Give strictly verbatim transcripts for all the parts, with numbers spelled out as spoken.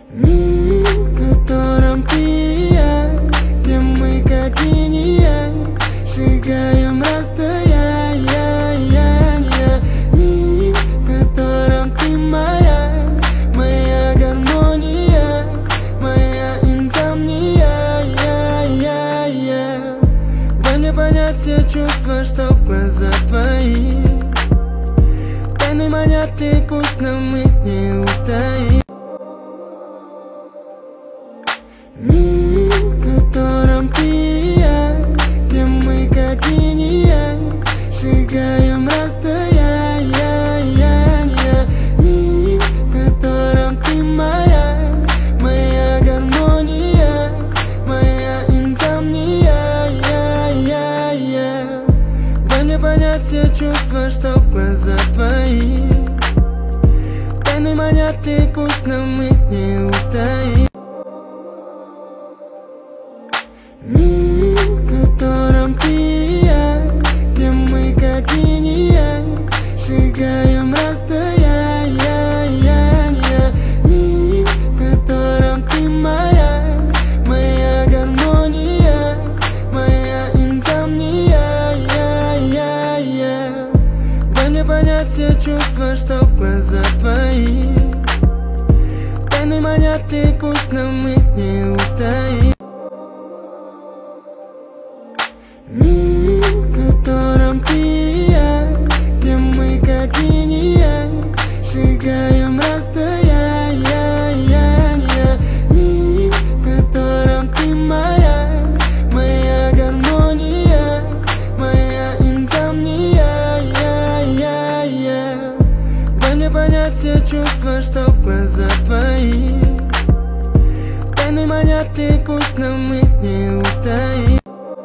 Мир, в котором ты и я, где мы как инь и янь, сжигаем расстояние. Мир, в котором ты моя, моя гармония, моя инсомния. Дай мне понять все чувства, что в глазах твоих. Тайны манят, и пусть нам их не утаить. Мир, в котором ты и я, где мы как инь и янь, сжигаем расстояние. Мир, в котором ты моя, моя гармония, моя инсомния. Дай мне понять все чувства, что в глазах твоих. Тайны манят, и пусть нам их не утаить. Мир, в котором ты и я, где мы как инь и янь, сжигаем расстояние. Мир, в котором ты моя, моя гармония, моя инсомния. Дай мне понять все чувства, что в глазах твоих. Тайны манят, и пусть нам их не утаить. Мир, в котором ты и я, где мы как инь и янь, сжигаем расстояние. Мир, в котором ты моя, моя гармония, моя инсомния. Дай мне понять все чувства, что в глазах твоих. Тайны манят, и пусть нам их не утаить.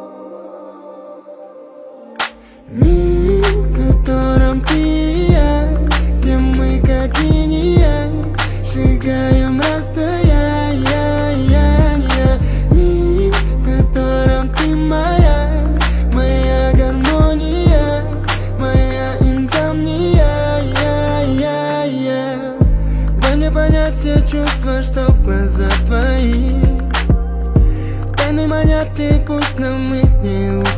Мир, в котором ты и я, где мы как инь и янь, сжигаем расстояние. Мир, в котором ты моя, моя гармония, моя инсомния. Дай мне понять все чувства, что в глазах твоих. Тайны манят, и пусть нам их не утаить.